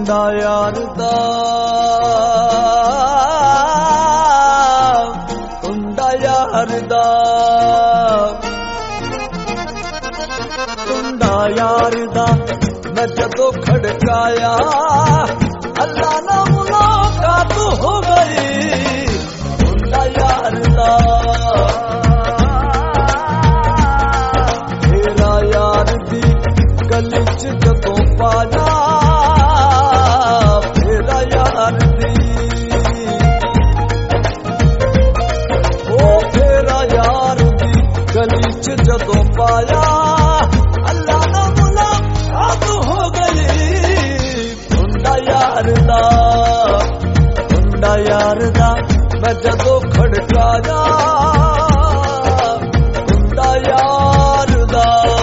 मुंडा यार दा मुंडा यार दा मुंडा यार दा मैं जदों खड़काया अल्लाह ना मुलाकात हो गई मुंडा यार दा तेरा यार दी गली च जदों पाया तेरा यार दी ओ तेरा यार दी गली च जदों पाया अल्लाह ना मुलाकात हो गई मुंडा यार दा मैं जदों खड़काया मुंडा यार दा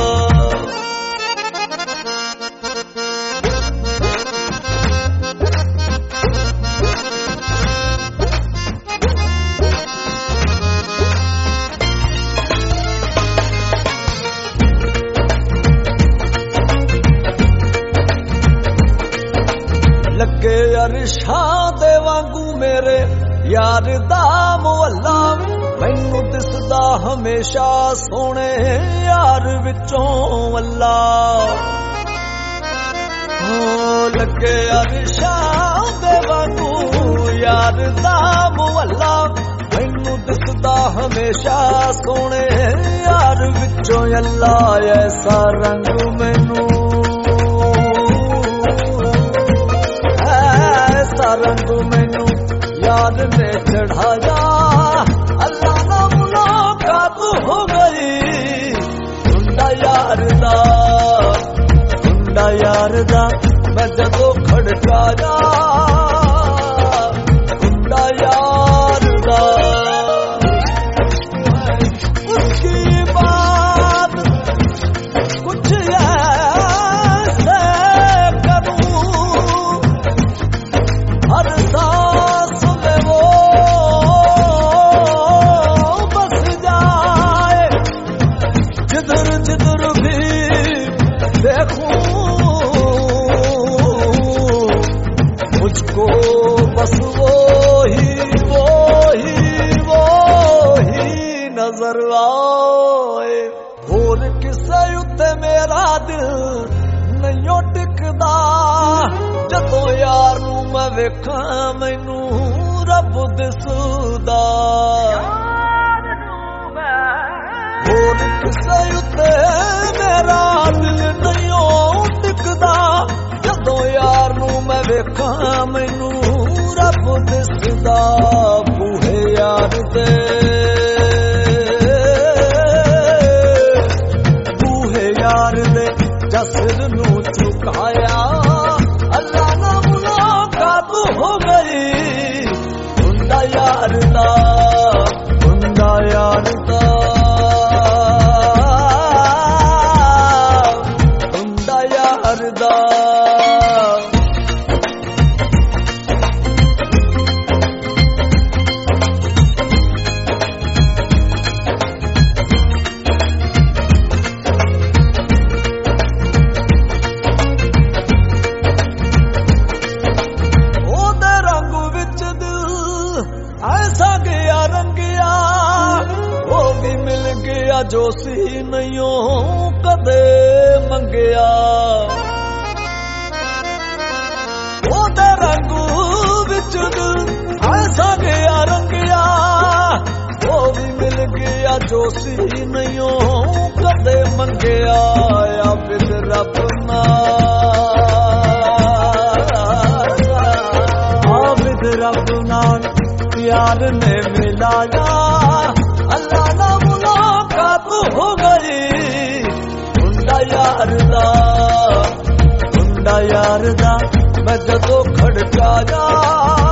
लगे अरशा दे वांगू मेरे यार दा मुहल्ला मैनू दिसदा हमेशा सोने यार विचों वल्ला हो लगे अरशा दे वांगू यार दा मुहल्ला मैनू दिसदा हमेशा सोने यार विचों अल्लाह ऐसा रंग मैनू रंग मैनू याद ने चढ़ाया अल्लाह ना मुलाकात हो गई मुंडा यार दा मैं जदों खड़काया मुंडा यार दा उसकी बात कुछ ऐसे करूं हर सांस में वो बस जाए जिधर जिधर भी देखूं मुझको बस वो ही नजर आए और किसे उत्ते मेरा दिल नहीं टिकदा जदों यार नू मैं वेखां मैनू रब दिसदा और किसे उत्ते मेरा दिल नहीं टिकदा जदों यार नू मैं वेखां मैनू रब दिसदा बूहे यार दे जसर नू चुकाया अल्लाह ना मुलाकात हो गई मुंडा यार दा मुंडा यार दा मुंडा यार दा ऐसा गया रंगिया वो भी मिल गया जो सी नहीं कदे मंगया ओदे रंगू विच ऐसा गया रंगिया वो भी मिल गया जो सी नहीं कदे मंगया या फिर रब नाल यार ने मिलाया अल्लाह ना मुलाकात हो गई मुंडा यार दा मैं जदों खड़काया